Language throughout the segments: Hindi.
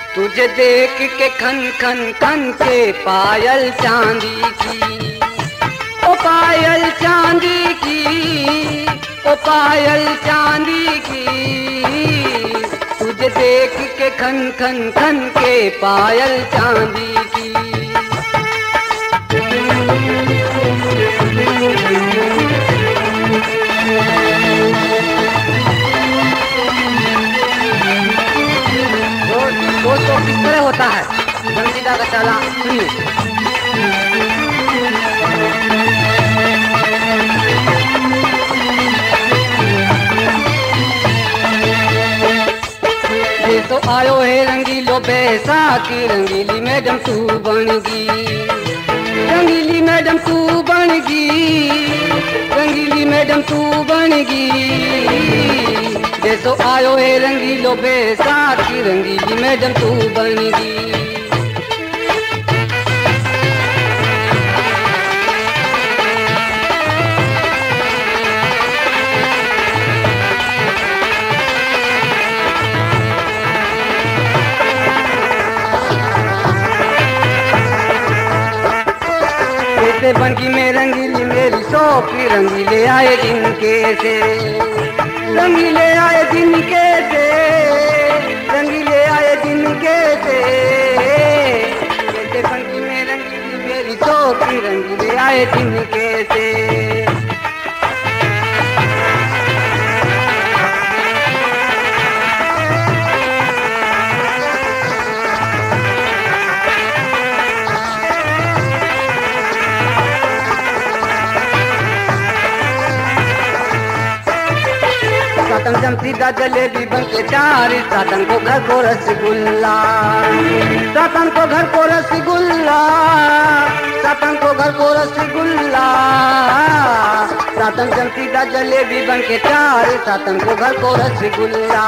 तुझे देख के खन खन खन के पायल चांदी की, ओ पायल चांदी की, ओ पायल चांदी की। तुझे देख के खन खन खन के पायल चांदी की। दोस्तों किस तरह होता है संगीता का चाला सुनिए। ये तो आयो है रंगीलो बैसाखी, रंगीली मैडम तू बनगी, रंगीली मैडम तू बनगी, रंगीली मैडम तू बनगी। ये तो आयो है रंगीलो बैसाखी, रंगीली मैडम तू बनगी। कैसे बनगी में रंगीली मेरी सोफी, रंगीले आए दिन कैसे, रंगीले आए दिन कैसे, रंगीले आए दिन कैसे। कैसे बनगी में रंगीली मेरी सोफी, रंगीले आए दिन कैसे। सातन जमसीदा जलेबी बनके चार, सातन को घर को रसगुल्ला, सातन को घर को रसगुल्ला, सातन को घर को रसगुल्ला। सातन जमसीदा जलेबी बनके चार, सातन को घर को रसगुल्ला।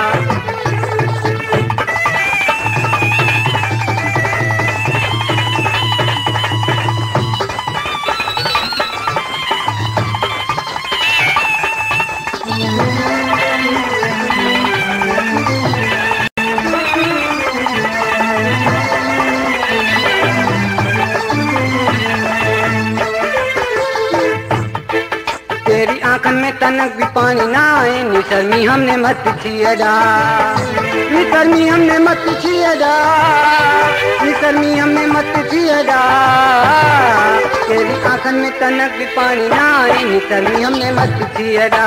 तेरी आंखन में तनक भी पानी ना आए, निशर्मी हमने मत छियड़ा, निशर्मी हमने मत छियड़ा, निशर्मी हमने मत छियड़ा। तेरी आंखन में तनक भी पानी ना आए, निशर्मी हमने मत छियड़ा।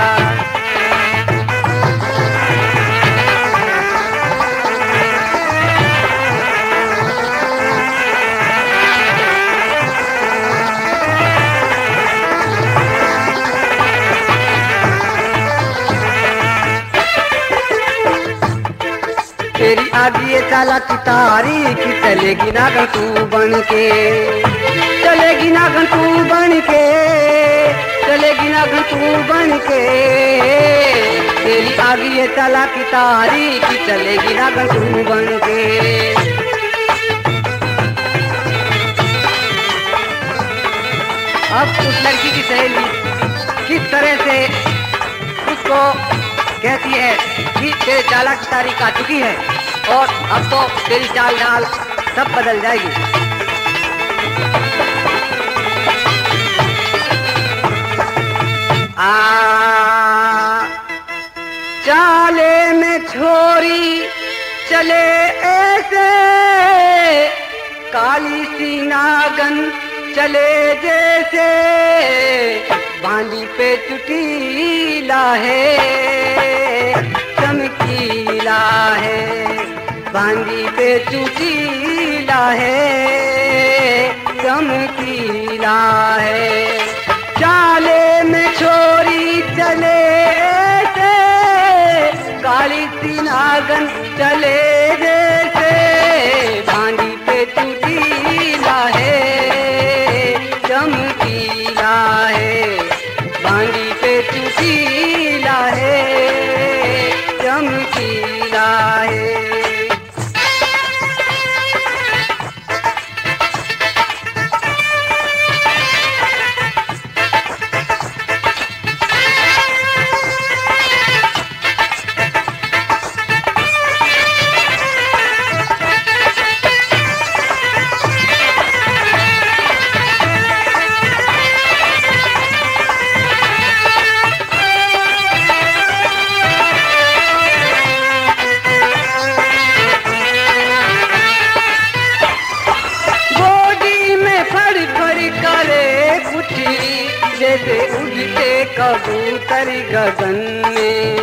तेरी आदि ये चाला की तारीख चलेगी नागन तू बन के, चलेगी नागन तू बन के, चलेगी नागन तू बन के। तेरी आदि ये चाला की तारीख चलेगी नागन तू बन के। अब उस लड़की की सहेली किस तरह से उसको कहती है कि तेरे चाला की तारीख आ चुकी है और अब तो तेरी चाल ढाल सब बदल जाएगी। चाले में छोरी चले ऐसे, काली सी नागन चले जैसे, बांदी पे चुटीला है, चमकीला है, बांदी पे चुटीला है, चमकीला है। चाले में छोरी चले ऐसे, काली सी नागन चले जैसे, बांदी पे चुटीला है, चमकीला है, बांदी पे चुटीला है, चमकीला है। गगन में।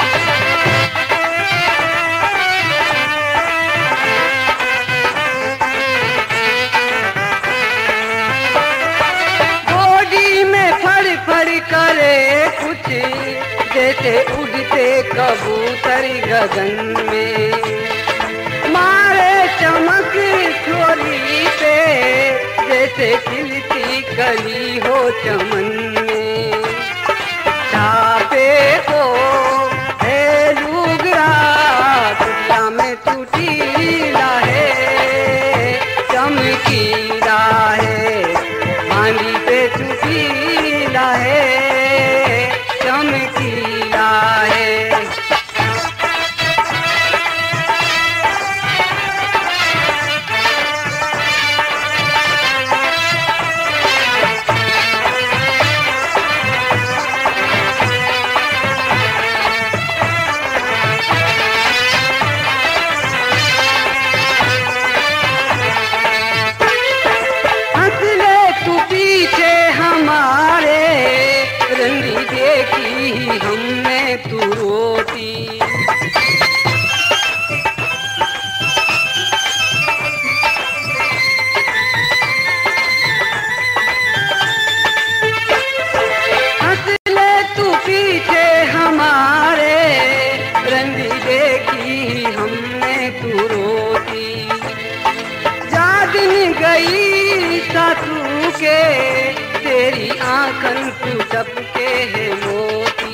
गोदी में फड़ फड़ करे कुछ जैसे उड़ते कबूतर गगन में। मारे चमक छोरी पे जैसे खिलती कली हो चमन में। छापे को है लुगरा दुनिया में टूटीला है, चमकीला है मांडी पे टूटीला है, चमकीला है। हमने तू रोटी हंस ले तू पीछे हमारे, रंगी देखी हमने तू रोटी। जागन गई सासू के तेरी आंखन तू टपके है मोती।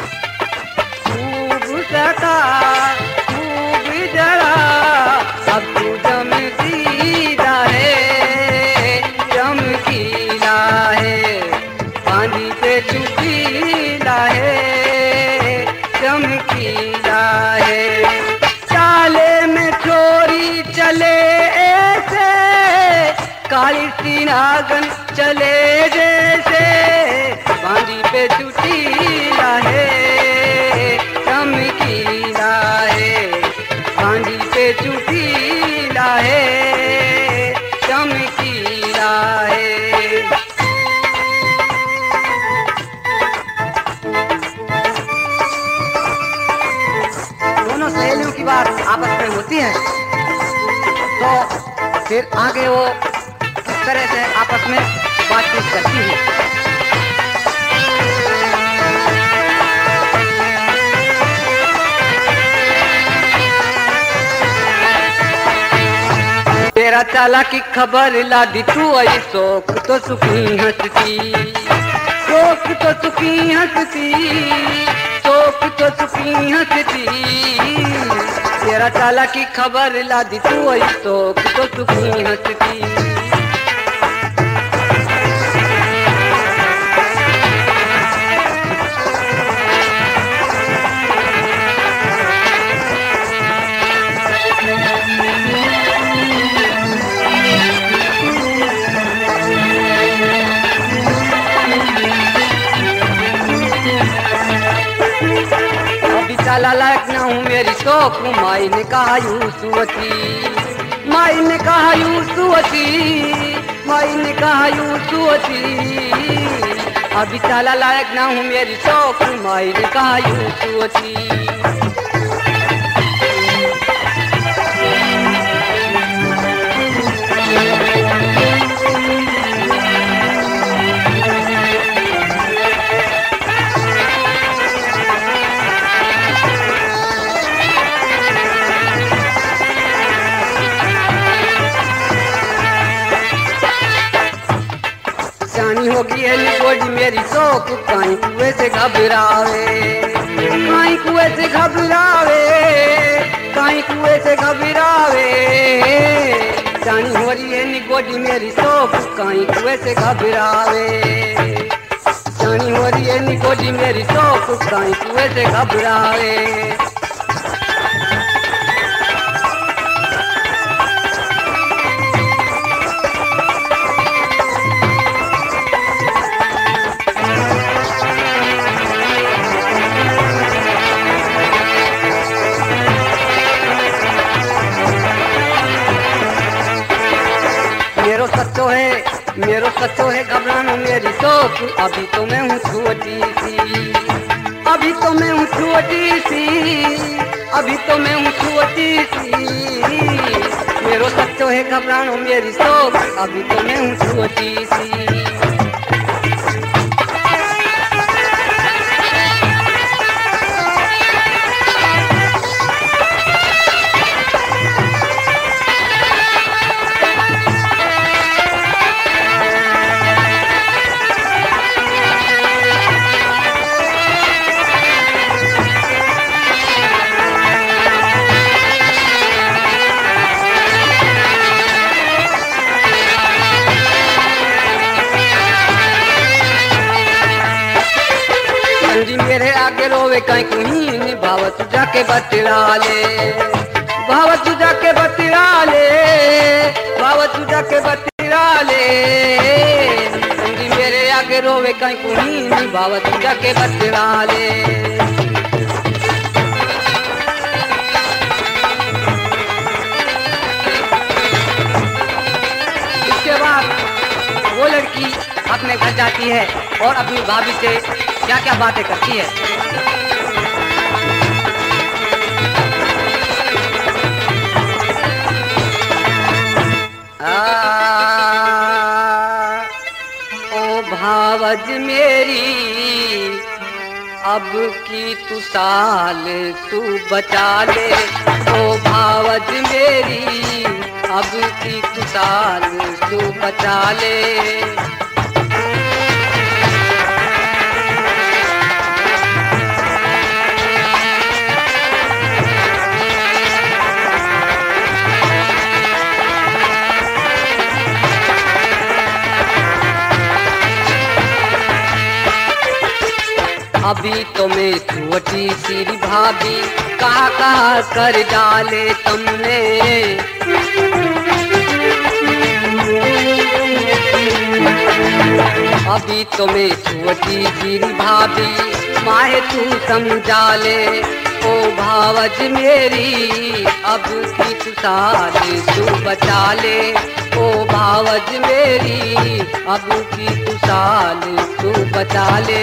खूब सता खूब जरा अब तू चमकीला है, चमकीला है बांधी पे चुकीला है, चमकीला है। चाले में छोरी चले ऐसे काली सी नागन चले जैसे, बांधी पे चुटीला है, चमकीला है बांधी पे चुटीला है, चमकीला है। दोनों सहेलियों की बात आपस में होती है तो फिर आगे वो इस तरह से आपस में बातचीत करती है। तेरा चाला की खबर लादी तू आई, शोक तो सुखी हंसती, शोक तो सुखी हंसती, शोक तो सुखी हंसती। तेरा चाला की खबर लादी तू आई, शोक तो सुखी हंसती। चाला लायक ना हूँ मेरी शोक, माई ने कहा यूसुवती, माई ने कहा यूसुवती, माई ने कहा यूसुवती। अभी चाला लायक ना हूँ मेरी शोक, माई ने कहा यूसुवती। जानी होगी है गोदी मेरी शोक, काई कुएं से घबरावे, काई कुएं से घबरावे, काई कुएं से घबरावे। जानी हो रही है गोदी मेरी शोक, काई कुएं से घबरावे। जानी हो रही है गोदी मेरी शोक, काई कुएं से घबरावे। मेरो सच्चो है घबरानो मेरी शोक, अभी तो मैं हूँ छोटी सी, अभी तो मैं हूँ छोटी सी, अभी तो मैं हूँ छोटी सी, मेरो सच्चो है घबरानो मेरी सोच, अभी तो मैं हूँ छोटी सी। मेरे आगे रोवे कहीं कुहीन, भावत जाके बतला ले, भावत जाके बतला ले, भावत जाके बतला ले। मेरे आगे रोवे कहीं कुहीन, भावत जाके बतला ले। इसके बाद वो लड़की अपने घर जाती है और अपनी भाभी से क्या क्या बातें करती है। ओ भावज मेरी अब की तू साल तू बचा ले, ओ भावज मेरी अब की तू साल तू बचा ले। अभी तो मैं छोटी सी भाभी, कहा कहा कर डाले तुमने, अभी तो मैं छोटी सी भाभी, माहे तू समझा ले, ओ भावज मेरी अब की तू साल तू बचा ले, ओ भावज मेरी अब की तू साल तू बचा ले।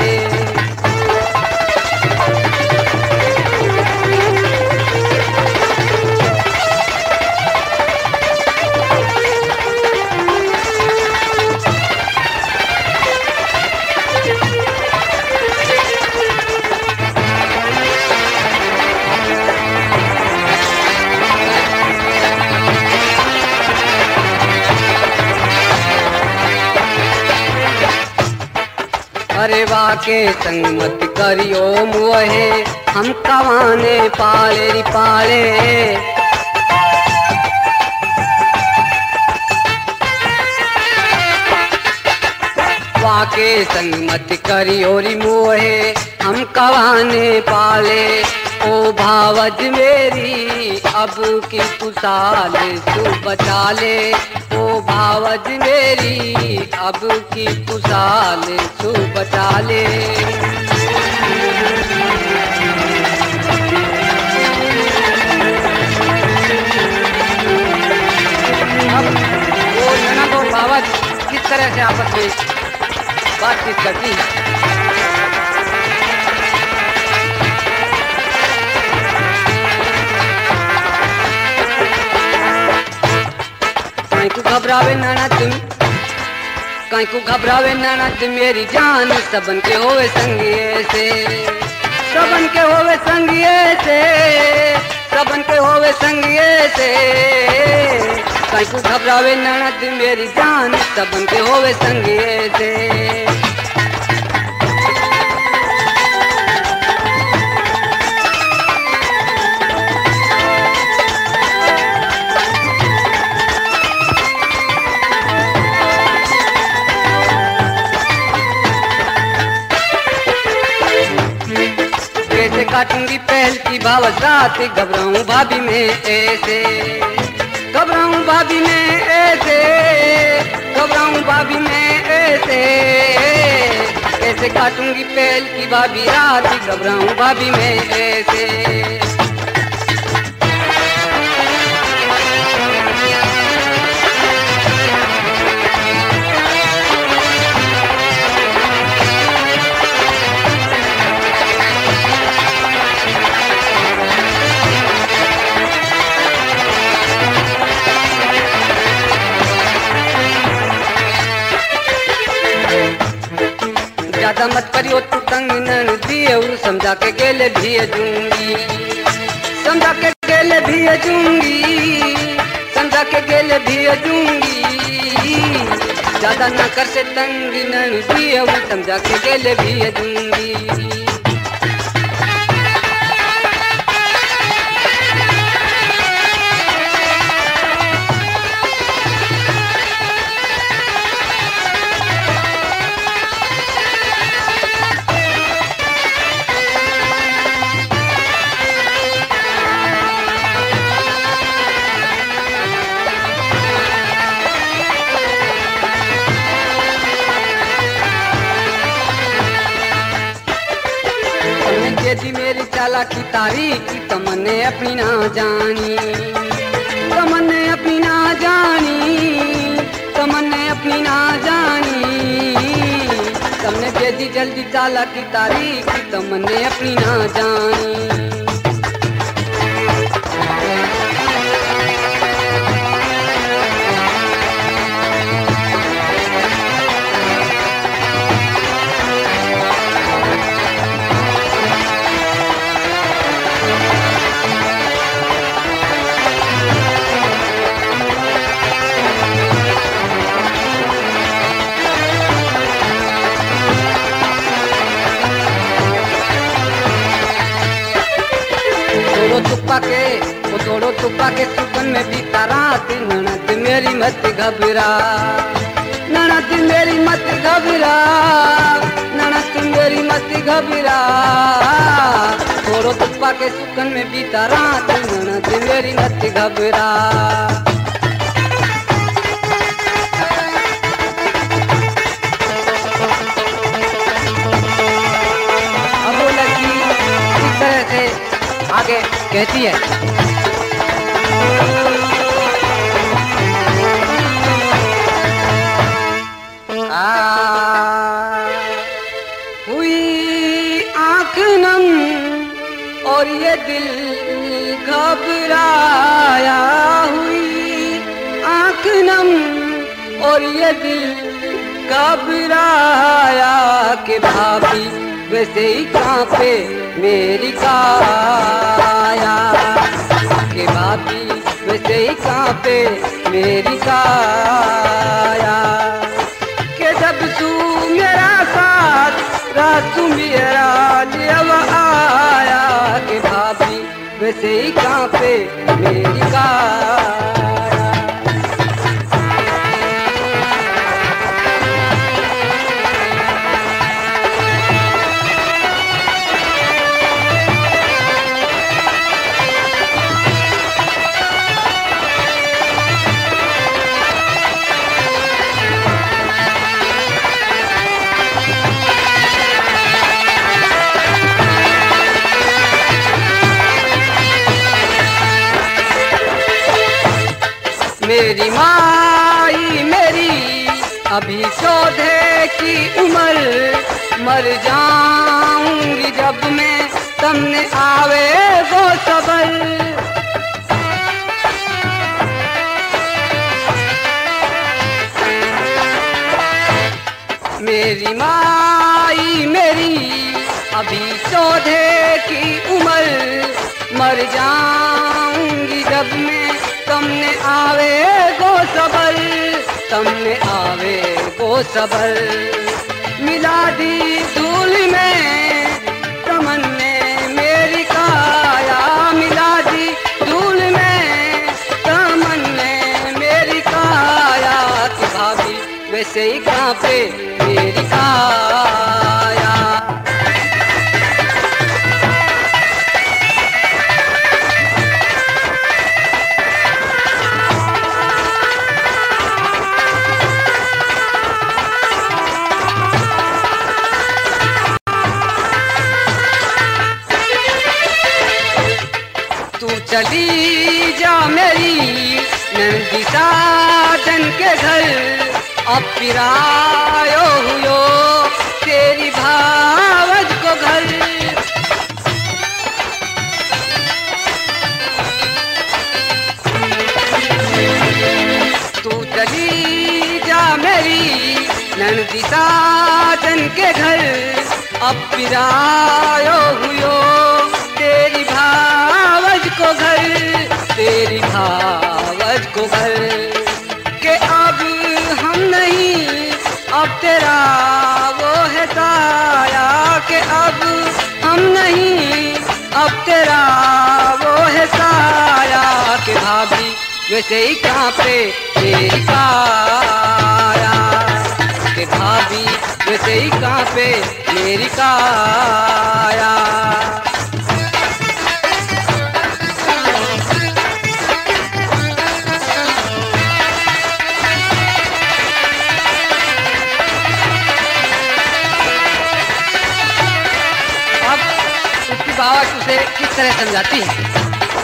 अरे वाके संग मत करियो मुहे, हम कवाने पाले री पाले, वाके संग मत करियो री मुहे, हम कवाने पाले, ओ भावज मेरी अब की तू साल तू बचा ले, ओ भावज मेरी अब की तू साल तू बचा ले। अब वो ननद और भावज किस तरह से आपस में बातचीत करती है। कहीं को घबरावे ननद, कहीं को घबरावे ननद मेरी जान, सबन के होवे संगिए से, सबन के होवे संगिए से, सबन के होवे संगिए से। कहीं को घबरावे ननद मेरी जान, सबन के होवे संगिए से। काटूंगी पहल की भावत रात, घबराऊं भाभी में ऐसे, घबराऊं भाभी में ऐसे, घबराऊं भाभी में ऐसे, कैसे काटूंगी पहल की भाभी रात, घबराऊं भाभी में ऐसे। ज्यादा मत करियो तू तंग नन दिए समझा के गेले भी दूंगी, समझा के गेले भी दूंगी, समझा के गेले भी दूंगी। ज्यादा न कर से तंग नन दिए समझा के गेले भी दूंगी। दी मेरी चालाकी तारीख तमन्ने अपनी ना जानी, तमन्ने अपनी ना जानी, तमन्ने अपनी ना जानी। तुमने दे दी जल्दी चालाकी तारीख तमन्ने अपनी ना जानी। तोड़ो तुपा के सुपन में बीता रात। ननद मेरी मत घबरा, ननद मेरी मत घबरा, ननद मेरी मत घबरा। तोड़ो तुपा के सुपन में बीता रात। ननद मेरी मत घबरा। अब वो लड़की इस तरह से आगे कहती है, हुई आँख नम और ये दिल घबराया, हुई आँख नम और ये दिल घबराया कि भाभी वैसे ही कांपे मेरी काया, कि भाभी वैसे ही कांपे मेरी काया। के जब तू मेरा साथ रात तू मेरा जब आया, कि भाभी वैसे ही कांपे मेरी काया। मेरी माई मेरी अभी 14 की उम्र, मर जाऊंगी जब मैं तुमने आवे वो सबर। मेरी माई मेरी अभी 14 की उम्र, मर जाऊंगी जब मैं तुमने आवे गो सबर, तुमने आवे गो सबर। मिला दी धूल में तमन्ने मेरी काया, मिला दी धूल में तमन्ने मेरी काया, कि भाभी वैसे ही कांपे मेरी काया। चली जा मेरी नंदी साजन के घर, अब फिरायो हुयो तेरी भावज को घर। तू चली जा मेरी नंदी साजन के घर अब पिरायो हुयो तेरी भावज को घर, तेरी भावज को घर के अब हम नहीं, अब तेरा वो है साया के अब हम नहीं, अब तेरा वो है साया के भाभी वैसे ही कांपे तेरी काया, के भाभी वैसे ही कांपे मेरी काया। अब उसकी बात उसे किस तरह समझाती है?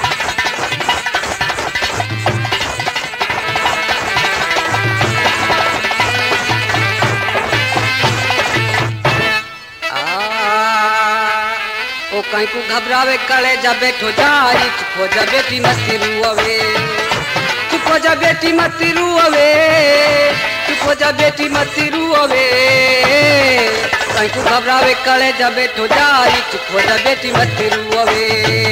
कहीं को घबरावे कले जा बैठो जाई, चुप हो जा बेटी मत रुआवे, चुप हो जा बेटी मत रुआवे, चुप हो जा बेटी मत रुआवे। कहीं को घबरावे कले जा बैठो जाई, चुप हो जा बेटी मत रुआवे।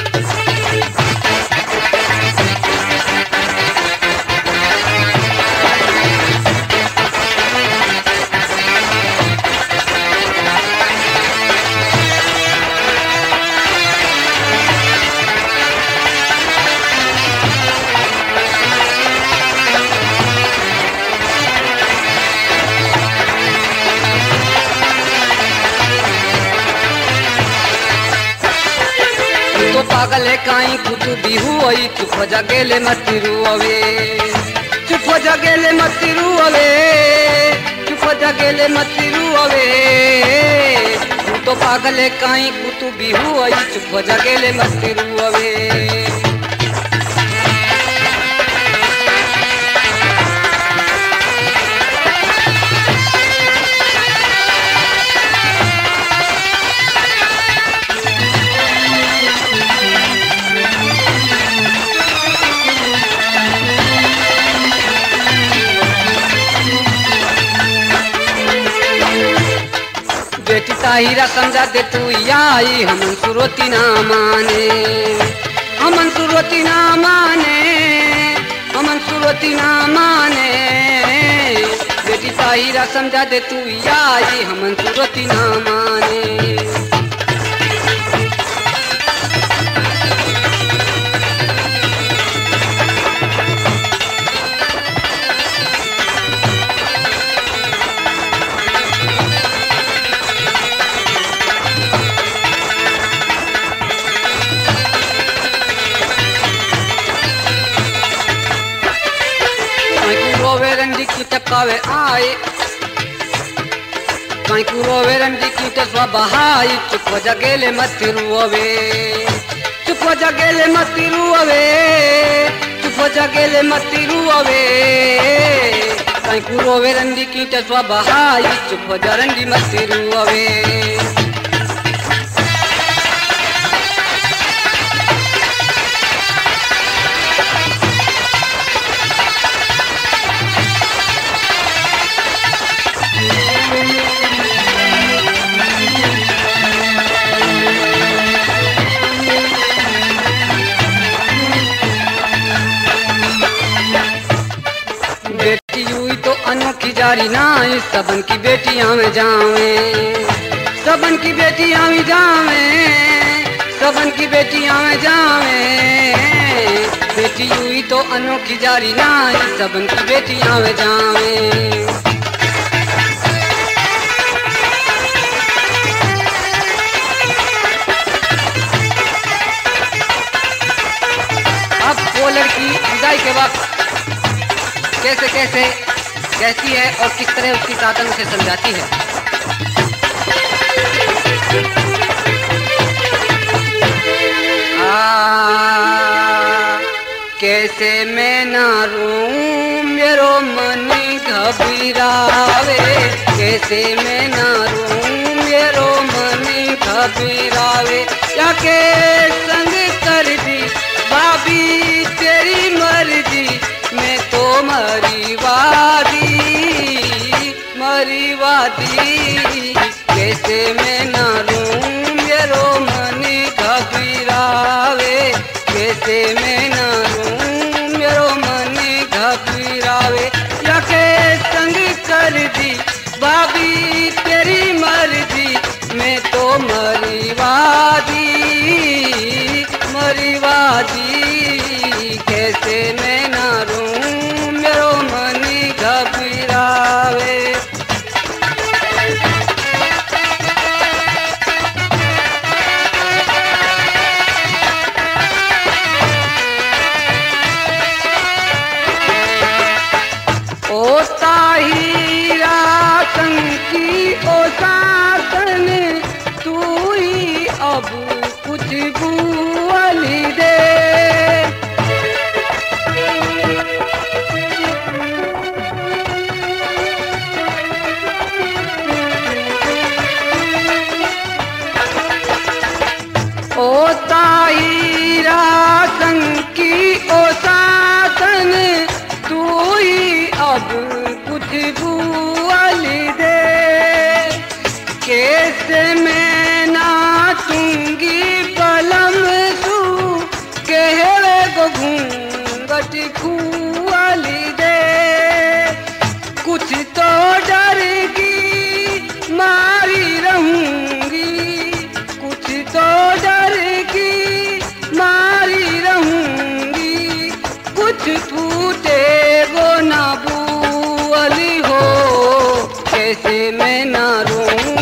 तो पागल है काई कुतु बिहू आई, चुप हो जा गेले मत रुआवे, चुप हो जा गेले मत रुआवे, चुप हो जा गेले मत रुआवे। तू तो पागल है काई कुतु बिहू आई, चुप हो जा गेले मत रुआवे। बेटी ताहिरा समझा दे तू आई, हमन सुरोती ना माने, हमन सुरोती ना माने, हमन सुरोती ना माने। बेटी ताहिरा समझा दे तू आई, हमन सुरोती ना माने। रंडी की टपकावे आए, कहीं को रोवे रंडी की टसवा बहाई, चुप हो जा गेले मत रुआवे, चुप हो जा गेले मत रुआवे, चुप हो जा गेले मत रुआवे। कहीं को रोवे रंडी की टसवा बहाई, चुप हो जा रंडी मत रुआवे। बेटी हुई तो अनोखी जारी ना, सबन की बेटियां में जावे, सबन की बेटियां में जावे, सबन की बेटियां में जावे। बेटी हुई तो अनोखी जारी ना, सबन की बेटियां में जावे। अब वो लड़की विदाई के वक्त कैसे कैसे कहती है और किस तरह उसकी ताकत उसे समझाती है। कैसे मैं ना रूं मेरो मन घबरावे, कैसे मैं ना रूं मेरो मन घबरावे। या के संग कर दी भाभी तेरी मर्जी, मैं तो मरी वादी भूली दे। कुछ तो डर की मारी रहूंगी, कुछ तो डर की मारी रहूंगी। कुछ फूटे वो ना भूली हो, कैसे मैं ना रूं।